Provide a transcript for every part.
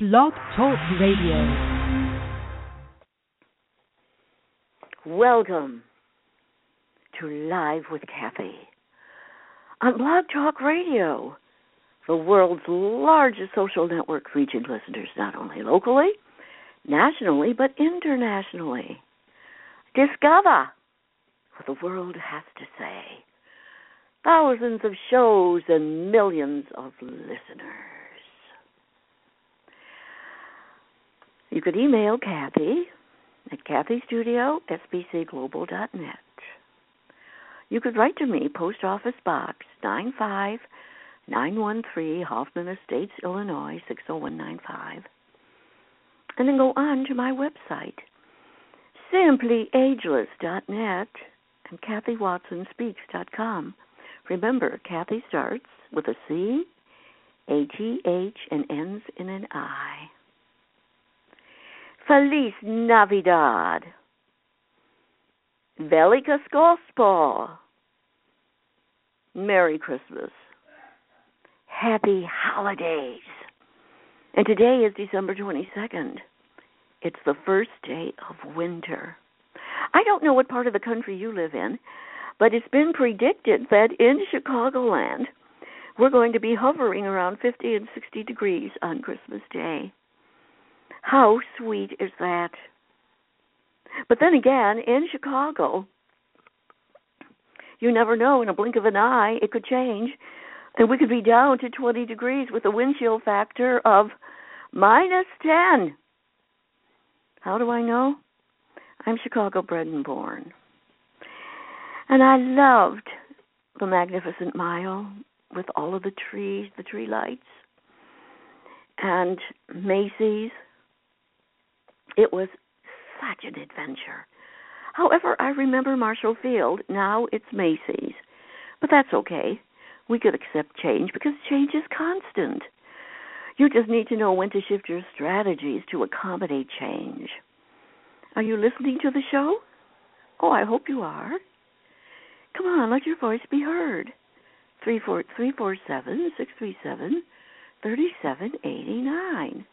Blog Talk Radio. Welcome to Live with Kathy on Blog Talk Radio, the world's largest social network reaching listeners not only locally, nationally, but internationally. Discover what the world has to say. Thousands of shows and millions of listeners. You could email Kathy at kathystudio@sbcglobal.net. You could write to me, Post Office Box 95913, Hoffman Estates, Illinois 60195. And then go on to my website, simplyageless.net and kathywatsonspeaks.com. Remember, Kathy starts with a C, A-T-H, and ends in an I. Feliz Navidad. Velika Skospo. Merry Christmas. Happy Holidays. And today is December 22nd. It's the first day of winter. I don't know what part of the country you live in, but it's been predicted that in Chicagoland, we're going to be hovering around 50 and 60 degrees on Christmas Day. How sweet is that? But then again, in Chicago, you never know. In a blink of an eye, it could change, and we could be down to 20 degrees with a wind chill factor of -10. How do I know? I'm Chicago bred and born. And I loved the Magnificent Mile with all of the trees, the tree lights, and Macy's. It was such an adventure. However, I remember Marshall Field. Now it's Macy's. But that's okay. We could accept change because change is constant. You just need to know when to shift your strategies to accommodate change. Are you listening to the show? Oh, I hope you are. Come on, let your voice be heard. 347-637-3789.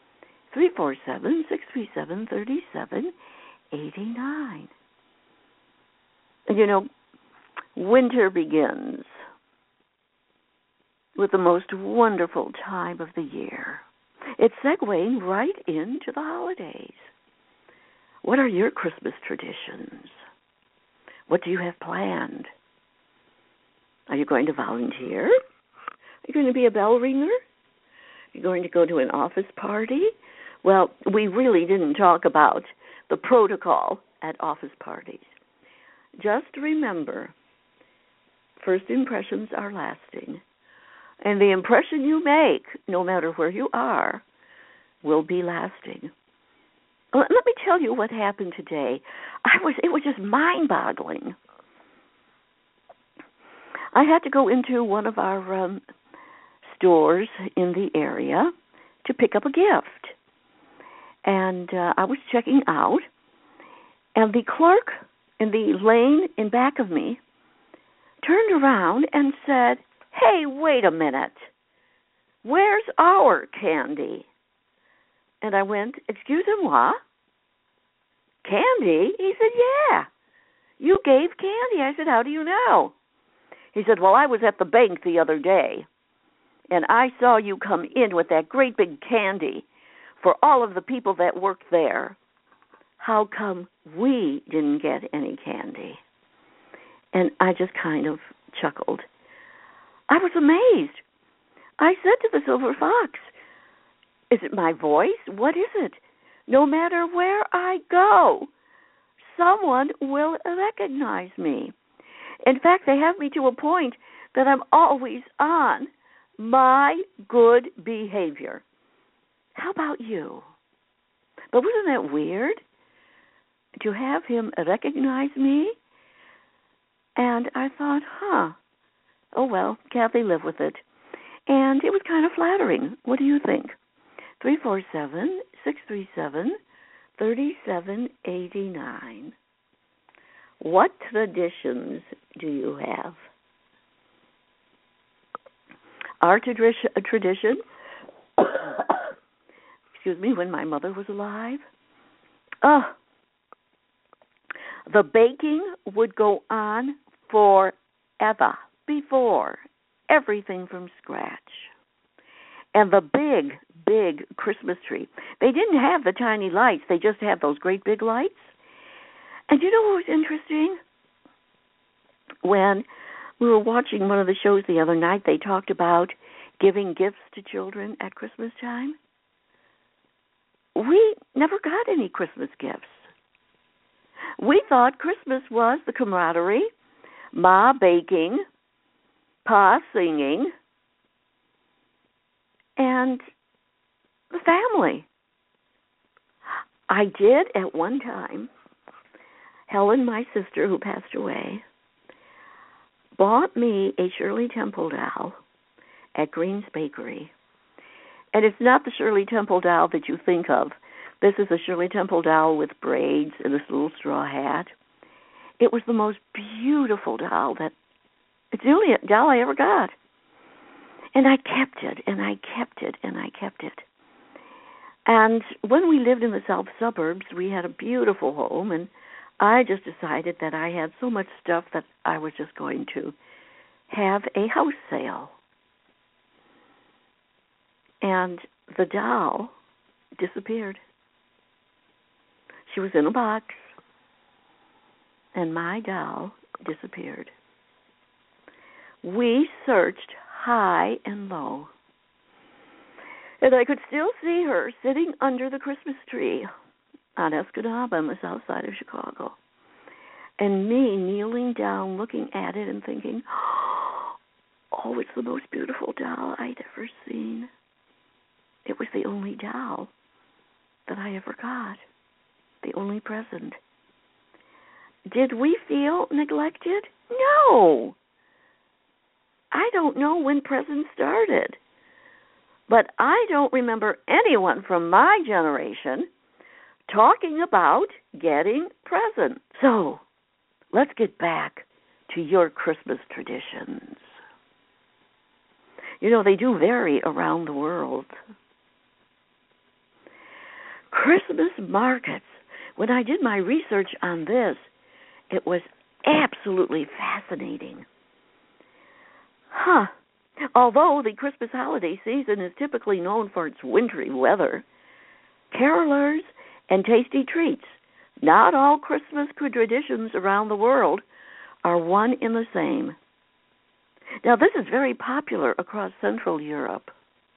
347-637-3789. And you know, winter begins with the most wonderful time of the year. It's segueing right into the holidays. What are your Christmas traditions? What do you have planned? Are you going to volunteer? Are you going to be a bell ringer? Are you going to go to an office party? Well, we really didn't talk about the protocol at office parties. Just remember, first impressions are lasting. And the impression you make, no matter where you are, will be lasting. Let me tell you what happened today. It was just mind-boggling. I had to go into one of our stores in the area to pick up a gift. And I was checking out, and the clerk in the lane in back of me turned around and said, "Hey, wait a minute. Where's our candy?" And I went, "Excuse moi? Candy?" He said, "Yeah. You gave candy." I said, "How do you know?" He said, "Well, I was at the bank the other day, and I saw you come in with that great big candy for all of the people that work there. How come we didn't get any candy?" And I just kind of chuckled. I was amazed. I said to the Silver Fox, "Is it my voice? What is it? No matter where I go, someone will recognize me. In fact, they have me to a point that I'm always on my good behavior. How about you?" But wasn't that weird to have him recognize me? And I thought, oh well, Kathy, live with it. And it was kind of flattering. What do you think? 347-637-3789. What traditions do you have? Our tradition when my mother was alive, the baking would go on forever before, everything from scratch. And the big, big Christmas tree. They didn't have the tiny lights. They just had those great big lights. And you know what was interesting? When we were watching one of the shows the other night, they talked about giving gifts to children at Christmas time. We never got any Christmas gifts. We thought Christmas was the camaraderie, Ma baking, Pa singing, and the family. I did at one time. Helen, my sister, who passed away, bought me a Shirley Temple doll at Green's Bakery. And it's not the Shirley Temple doll that you think of. This is a Shirley Temple doll with braids and this little straw hat. It was the most beautiful doll it's the only doll I ever got. And I kept it, and I kept it, and I kept it. And when we lived in the south suburbs, we had a beautiful home, and I just decided that I had so much stuff that I was just going to have a house sale. And the doll disappeared. She was in a box, and my doll disappeared. We searched high and low, and I could still see her sitting under the Christmas tree on Escanaba on the south side of Chicago, and me kneeling down looking at it and thinking, oh, it's the most beautiful doll I'd ever seen. It was the only doll that I ever got, the only present. Did we feel neglected? No. I don't know when presents started, but I don't remember anyone from my generation talking about getting presents. So, let's get back to your Christmas traditions. You know, they do vary around the world. Christmas markets. When I did my research on this, it was absolutely fascinating. Although the Christmas holiday season is typically known for its wintry weather, carolers and tasty treats, not all Christmas traditions around the world are one in the same. Now, this is very popular across Central Europe.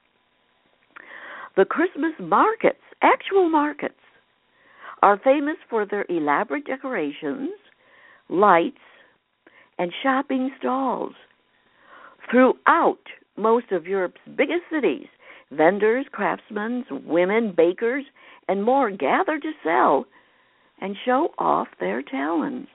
The Christmas markets, actual markets, are famous for their elaborate decorations, lights, and shopping stalls. Throughout most of Europe's biggest cities, vendors, craftsmen, women, bakers, and more gather to sell and show off their talents.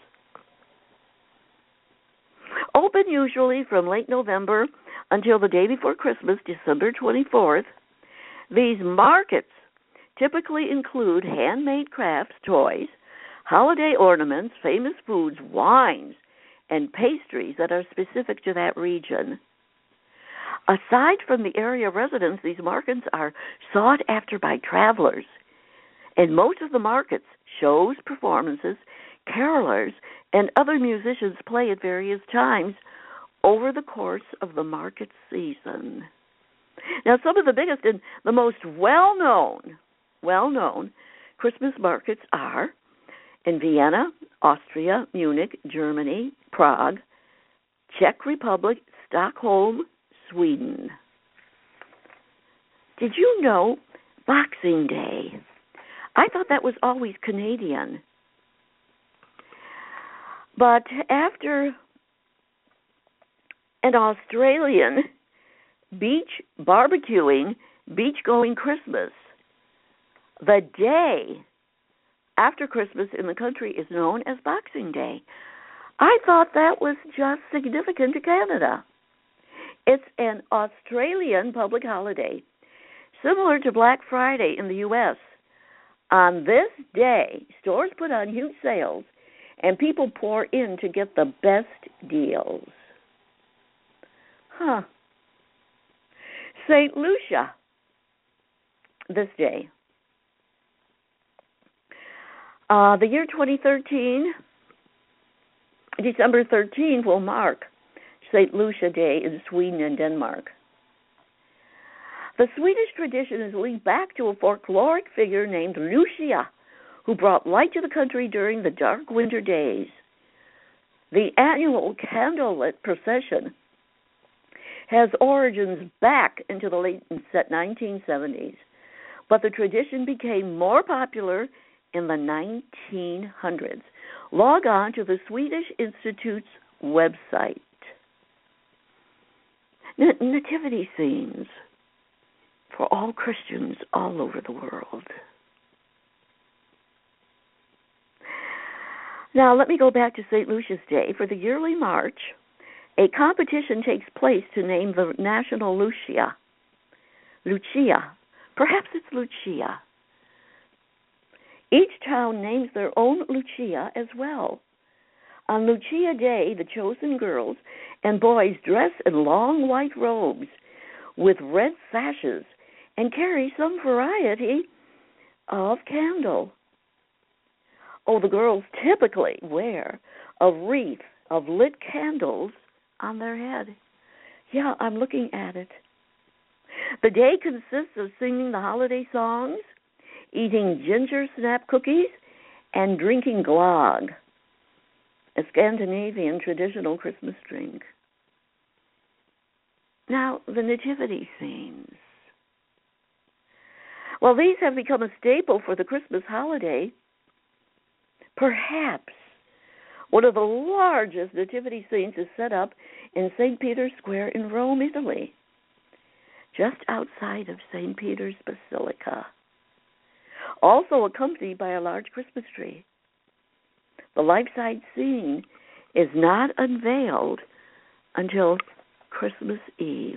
Open usually from late November until the day before Christmas, December 24th, these markets typically include handmade crafts, toys, holiday ornaments, famous foods, wines, and pastries that are specific to that region. Aside from the area residents, these markets are sought after by travelers. In most of the markets, shows, performances, carolers, and other musicians play at various times over the course of the market season. Now, some of the biggest and the most well-known Christmas markets are in Vienna, Austria, Munich, Germany, Prague, Czech Republic, Stockholm, Sweden. Did you know Boxing Day? I thought that was always Canadian. But after an Australian beach barbecuing, beach-going Christmas, the day after Christmas in the country is known as Boxing Day. I thought that was just significant to Canada. It's an Australian public holiday, similar to Black Friday in the U.S. On this day, stores put on huge sales, and people pour in to get the best deals. St. Lucia, this day, The year 2013, December 13th, will mark St. Lucia Day in Sweden and Denmark. The Swedish tradition is linked back to a folkloric figure named Lucia, who brought light to the country during the dark winter days. The annual candlelit procession has origins back into the late 1970s, but the tradition became more popular in the 1900s. Log on to the Swedish Institute's website. Nativity scenes for all Christians all over the world. Now, let me go back to St. Lucia's Day. For the yearly march, a competition takes place to name the national Lucia. Lucia. Perhaps it's Lucia. Each town names their own Lucia as well. On Lucia Day, the chosen girls and boys dress in long white robes with red sashes and carry some variety of candle. Oh, the girls typically wear a wreath of lit candles on their head. Yeah, I'm looking at it. The day consists of singing the holiday songs, eating ginger snap cookies, and drinking glögg, a Scandinavian traditional Christmas drink. Now, the nativity scenes. Well, these have become a staple for the Christmas holiday. Perhaps one of the largest nativity scenes is set up in St. Peter's Square in Rome, Italy, just outside of St. Peter's Basilica, also accompanied by a large Christmas tree. The life-size scene is not unveiled until Christmas Eve.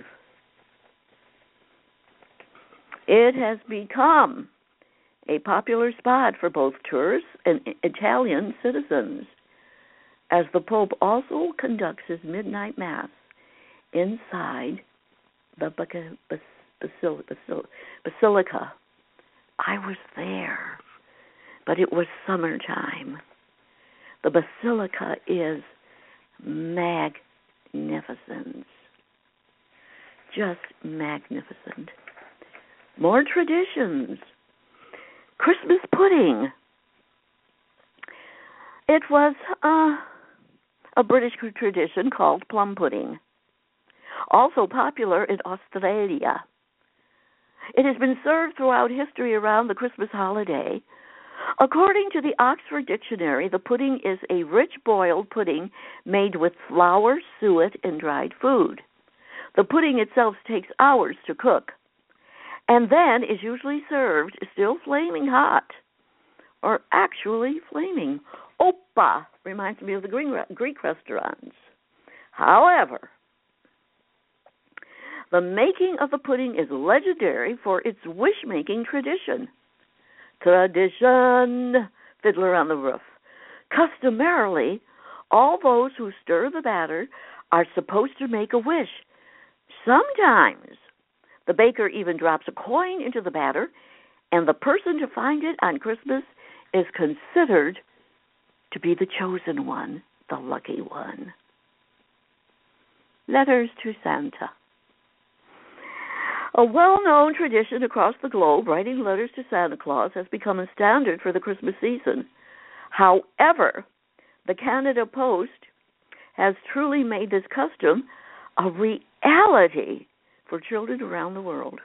It has become a popular spot for both tourists and Italian citizens, as the Pope also conducts his midnight mass inside the Basilica. I was there, but it was summertime. The Basilica is magnificent. Just magnificent. More traditions. Christmas pudding. It was a British tradition called plum pudding, also popular in Australia. It has been served throughout history around the Christmas holiday. According to the Oxford Dictionary, the pudding is a rich boiled pudding made with flour, suet, and dried food. The pudding itself takes hours to cook, and then is usually served still flaming hot, or actually flaming. Opa reminds me of the Greek restaurants. However, the making of the pudding is legendary for its wish-making tradition. Tradition, Fiddler on the Roof. Customarily, all those who stir the batter are supposed to make a wish. Sometimes the baker even drops a coin into the batter, and the person to find it on Christmas is considered to be the chosen one, the lucky one. Letters to Santa. A well-known tradition across the globe, writing letters to Santa Claus has become a standard for the Christmas season. However, the Canada Post has truly made this custom a reality for children around the world.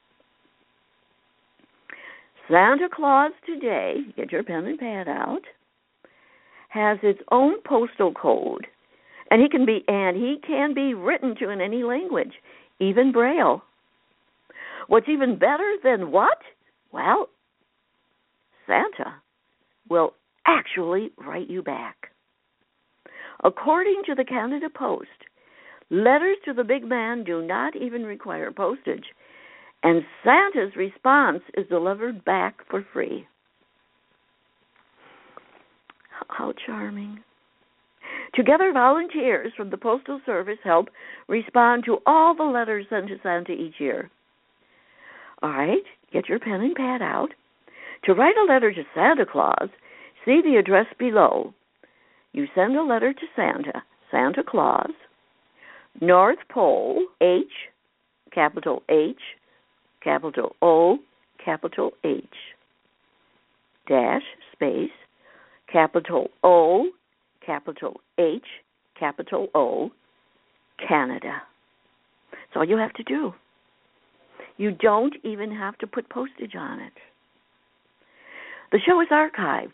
Santa Claus today, get your pen and pad out, has its own postal code, and he can be written to in any language, even Braille. What's even better than what? Well, Santa will actually write you back. According to the Canada Post, letters to the big man do not even require postage, and Santa's response is delivered back for free. How charming. Together, volunteers from the Postal Service help respond to all the letters sent to Santa each year. All right, get your pen and pad out. To write a letter to Santa Claus, See the address below. You send a letter to Santa Claus, North Pole, H, capital H, capital O, capital H, dash, space, capital O, capital H, capital O, Canada. That's all you have to do. You don't even have to put postage on it. The show is archived.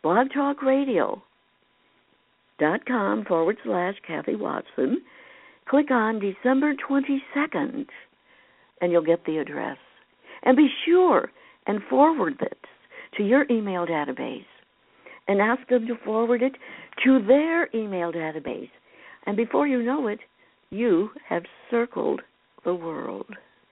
blogtalkradio.com/Kathy Watson. Click on December 22nd, and you'll get the address. And be sure and forward this to your email database and ask them to forward it to their email database. And before you know it, you have circled the world.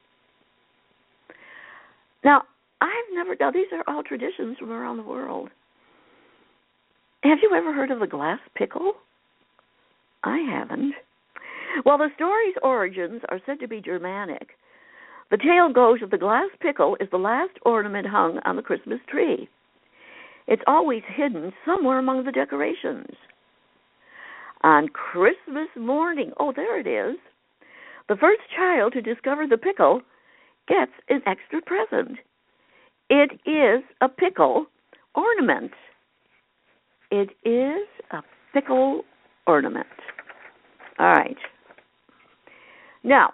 Now, these are all traditions from around the world. Have you ever heard of the glass pickle? I haven't. Well, the story's origins are said to be Germanic. The tale goes that the glass pickle is the last ornament hung on the Christmas tree. It's always hidden somewhere among the decorations. On Christmas morning, there it is, the first child to discover the pickle gets an extra present. It is a pickle ornament. It is a pickle ornament. All right. Now,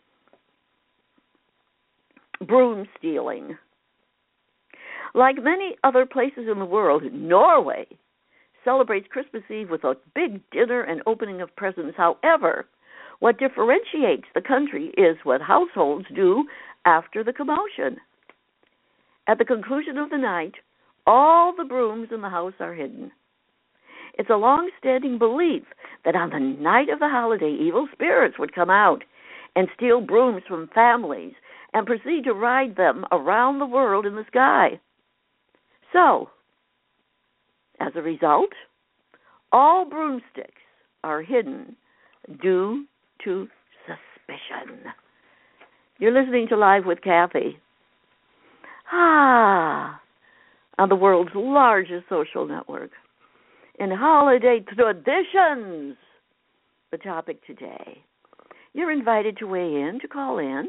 broom stealing. Like many other places in the world, Norway celebrates Christmas Eve with a big dinner and opening of presents. However, what differentiates the country is what households do after the commotion. At the conclusion of the night, all the brooms in the house are hidden. It's a long-standing belief that on the night of the holiday, evil spirits would come out and steal brooms from families and proceed to ride them around the world in the sky. So, as a result, all broomsticks are hidden due to suspicion. You're listening to Live with Kathy. On the world's largest social network. In holiday traditions, the topic today. You're invited to weigh in, to call in,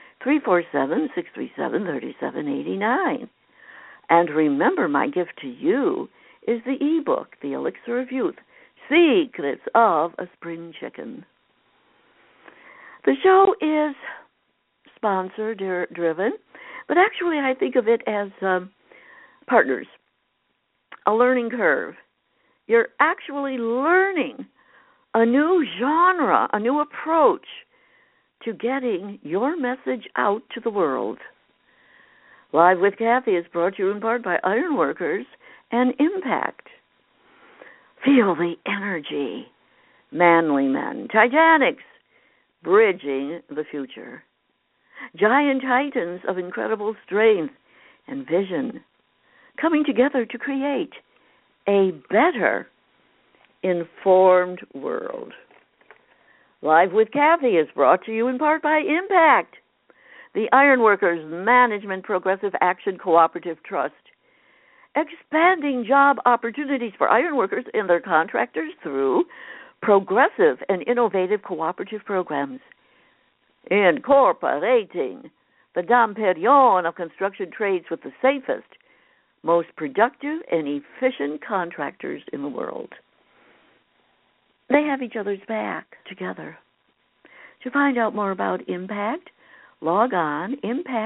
347-637-3789. And remember, my gift to you is the ebook, The Elixir of Youth, Secrets of a Spring Chicken. The show is sponsor-driven, but actually I think of it as partners, a learning curve. You're actually learning a new genre, a new approach to getting your message out to the world. Live with Kathy is brought to you in part by Ironworkers and Impact. Feel the energy. Manly men, Titanics, bridging the future. Giant titans of incredible strength and vision, coming together to create a better informed world. Live with Kathy is brought to you in part by Impact, the Ironworkers Management Progressive Action Cooperative Trust, expanding job opportunities for ironworkers and their contractors through progressive and innovative cooperative programs, incorporating the Dom Perignon of construction trades with the safest, most productive and efficient contractors in the world. They have each other's back together. To find out more about Impact, log on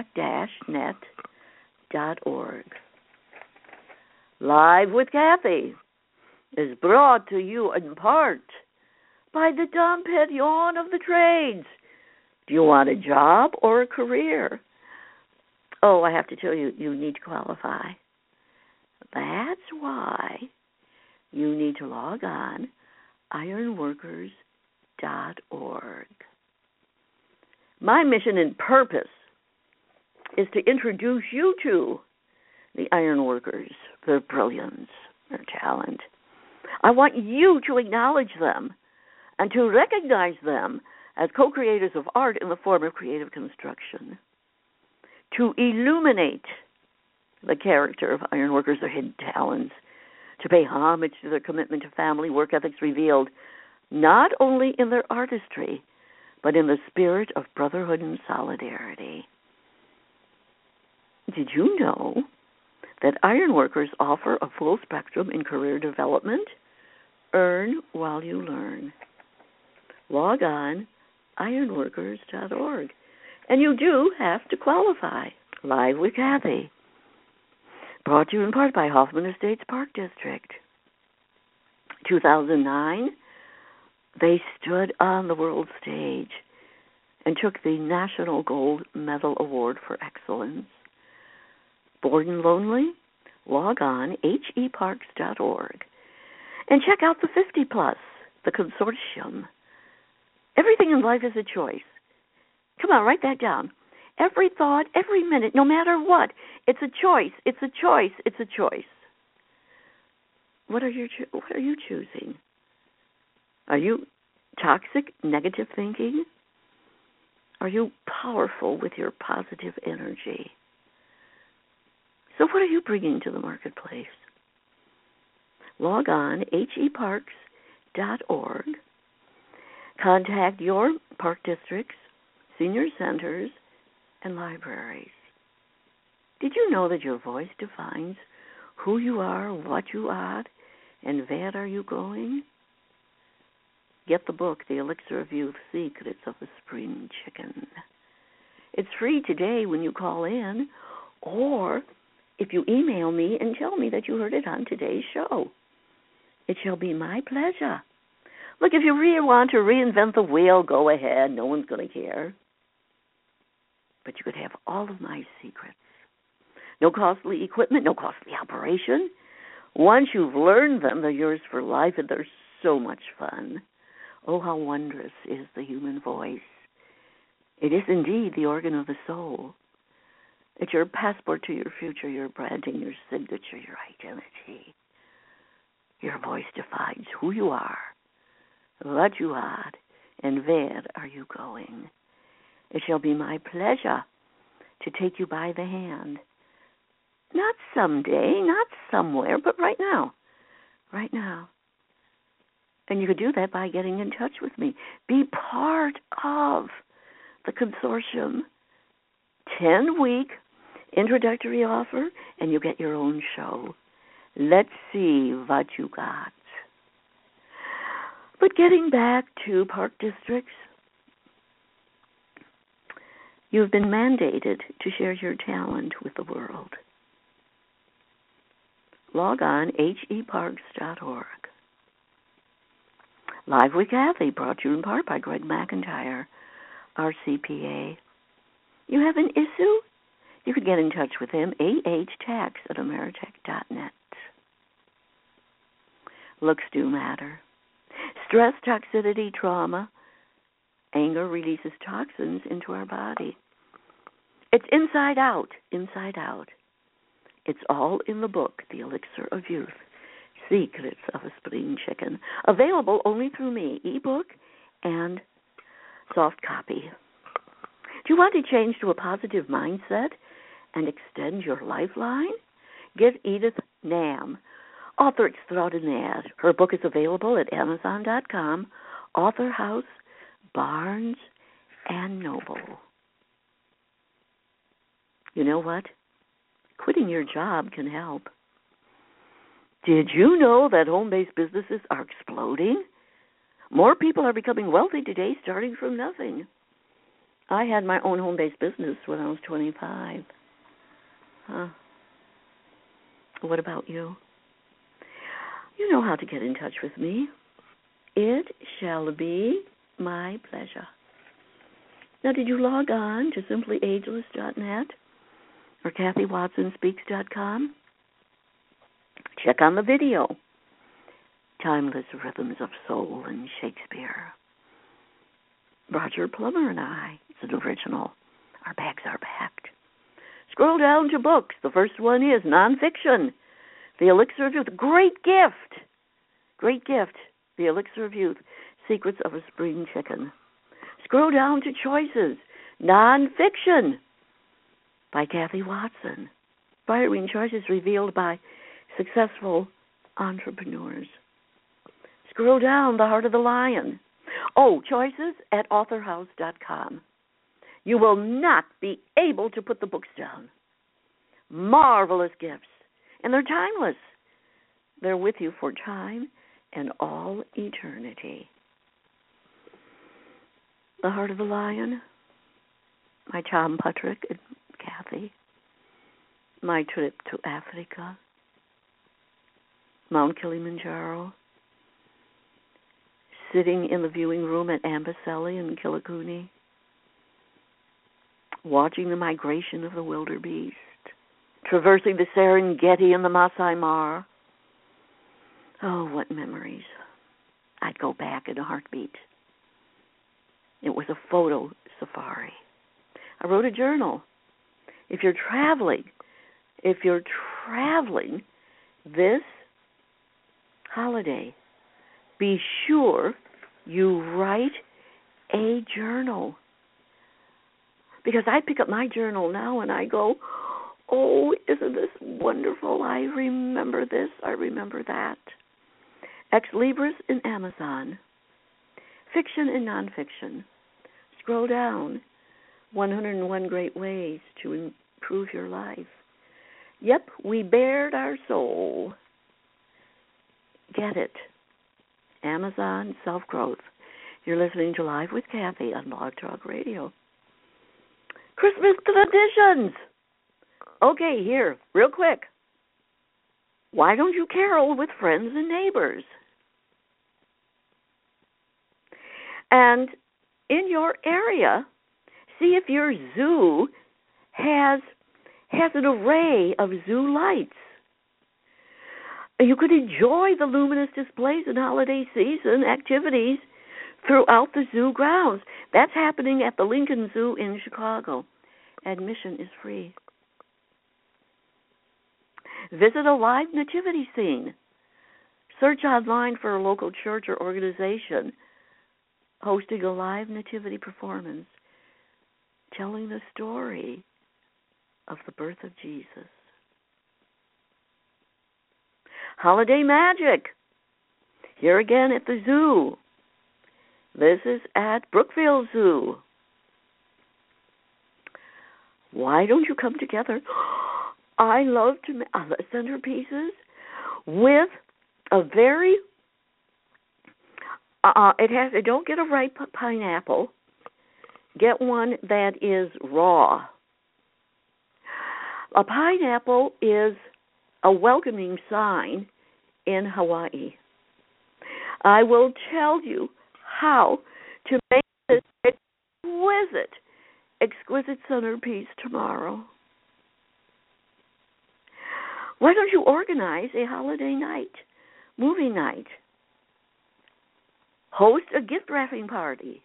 impact-net.org. Live with Kathy is brought to you in part by the Dom Perignon of the trades. Do you want a job or a career? Oh, I have to tell you, you need to qualify. That's why you need to log on ironworkers.org. My mission and purpose is to introduce you to the ironworkers, their brilliance, their talent. I want you to acknowledge them and to recognize them as co-creators of art in the form of creative construction, to illuminate the character of ironworkers, their hidden talents, to pay homage to their commitment to family work ethics revealed not only in their artistry, but in the spirit of brotherhood and solidarity. Did you know that ironworkers offer a full spectrum in career development? Earn while you learn. Log on ironworkers.org. And you do have to qualify. Live with Kathy. Brought to you in part by Hoffman Estates Park District. 2009, they stood on the world stage and took the National Gold Medal Award for Excellence. Bored and lonely? Log on heparks.org and check out the 50 Plus, the consortium. Everything in life is a choice. Come on, write that down. Every thought, every minute, no matter what, it's a choice. It's a choice. It's a choice. What are you choosing? Are you toxic, negative thinking? Are you powerful with your positive energy? So what are you bringing to the marketplace? Log on heparks.org. Contact your park districts, senior centers, and libraries. Did you know that your voice defines who you are, what you are, and where are you going? Get the book, The Elixir of Youth, Secrets of the Spring Chicken. It's free today when you call in, or if you email me and tell me that you heard it on today's show. It shall be my pleasure. Look, if you really want to reinvent the wheel, go ahead. No one's going to care. But you could have all of my secrets. No costly equipment, no costly operation. Once you've learned them, they're yours for life, and they're so much fun. Oh, how wondrous is the human voice. It is indeed the organ of the soul. It's your passport to your future, your branding, your signature, your identity. Your voice defines who you are, what you are, and where are you going. It shall be my pleasure to take you by the hand. Not someday, not somewhere, but right now. Right now. And you could do that by getting in touch with me. Be part of the consortium. 10-week introductory offer, and you get your own show. Let's see what you got. But getting back to park districts, you've been mandated to share your talent with the world. Log on heparks.org. Live with Kathy, brought to you in part by Greg McIntyre, our CPA. You have an issue? You could get in touch with him, ahtax@ameritech.net. Looks do matter. Stress, toxicity, trauma, anger releases toxins into our body. It's inside out, inside out. It's all in the book, The Elixir of Youth, Secrets of a Spring Chicken, available only through me, ebook and soft copy. Do you want to change to a positive mindset and extend your lifeline? Get Edith Nam, author extraordinaire. Her book is available at Amazon.com, Author House, Barnes and Noble. You know what? Quitting your job can help. Did you know that home-based businesses are exploding? More people are becoming wealthy today, starting from nothing. I had my own home-based business when I was 25. What about you? You know how to get in touch with me. It shall be my pleasure. Now, did you log on to simplyageless.net or KathyWatsonSpeaks.com? Check on the video. Timeless Rhythms of Soul and Shakespeare. Roger Plummer and I. It's an original. Our bags are packed. Scroll down to books. The first one is nonfiction. The Elixir of Youth. Great gift. Great gift. The Elixir of Youth. Secrets of a Spring Chicken. Scroll down to choices. Nonfiction by Kathy Watson. Inspiring choices revealed by successful entrepreneurs. Scroll down, the Heart of the Lion. Oh, choices at authorhouse.com. You will not be able to put the books down. Marvelous gifts. And they're timeless. They're with you for time and all eternity. The Heart of the Lion, my Tom Patrick and Kathy, my trip to Africa, Mount Kilimanjaro, sitting in the viewing room at Amboseli in Killikoonie, watching the migration of the wildebeest, traversing the Serengeti and the Masai Mara. Oh, what memories. I'd go back in a heartbeat. It was a photo safari. I wrote a journal. If you're traveling this holiday, be sure you write a journal. Because I pick up my journal now and I go, oh, isn't this wonderful? I remember this, I remember that. Ex Libris in Amazon. Fiction and nonfiction. Scroll down. 101 Great Ways to Improve Your Life. Yep, we bared our soul. Get it. Amazon Self-Growth. You're listening to Live with Kathy on Blog Talk Radio. Christmas traditions. Okay, here, real quick. Why don't you carol with friends and neighbors? And in your area, see if your zoo has an array of zoo lights. You could enjoy the luminous displays and holiday season activities throughout the zoo grounds. That's happening at the Lincoln Zoo in Chicago. Admission is free. Visit a live nativity scene. Search online for a local church or organization hosting a live nativity performance telling the story of the birth of Jesus. Holiday magic. Here again at the zoo. This is at Brookfield Zoo. Why don't you come together? I love to make centerpieces with a very, don't get a ripe pineapple. Get one that is raw. A pineapple is a welcoming sign in Hawaii. I will tell you how to make this exquisite centerpiece tomorrow. Why don't you organize a holiday night, movie night? Host a gift wrapping party.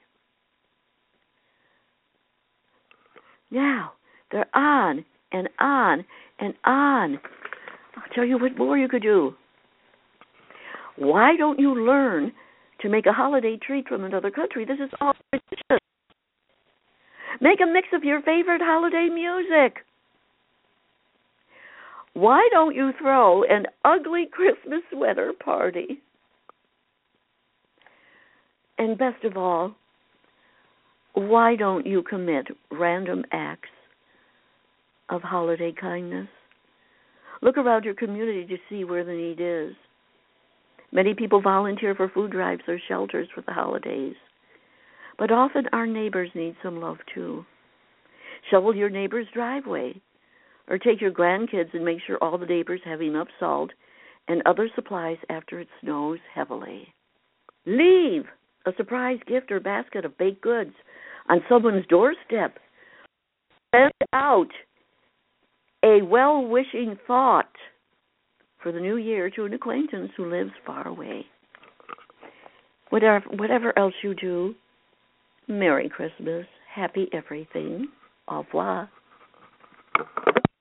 Now, they're on and on and on. I'll tell you what more you could do. Why don't you learn to make a holiday treat from another country? This is all tradition. Make a mix of your favorite holiday music. Why don't you throw an ugly Christmas sweater party? And best of all, why don't you commit random acts of holiday kindness? Look around your community to see where the need is. Many people volunteer for food drives or shelters for the holidays. But often our neighbors need some love too. Shovel your neighbor's driveway. Or take your grandkids and make sure all the neighbors have enough salt and other supplies after it snows heavily. Leave a surprise gift or basket of baked goods on someone's doorstep. Send out a well-wishing thought for the new year to an acquaintance who lives far away. Whatever else you do, Merry Christmas, Happy Everything, au revoir.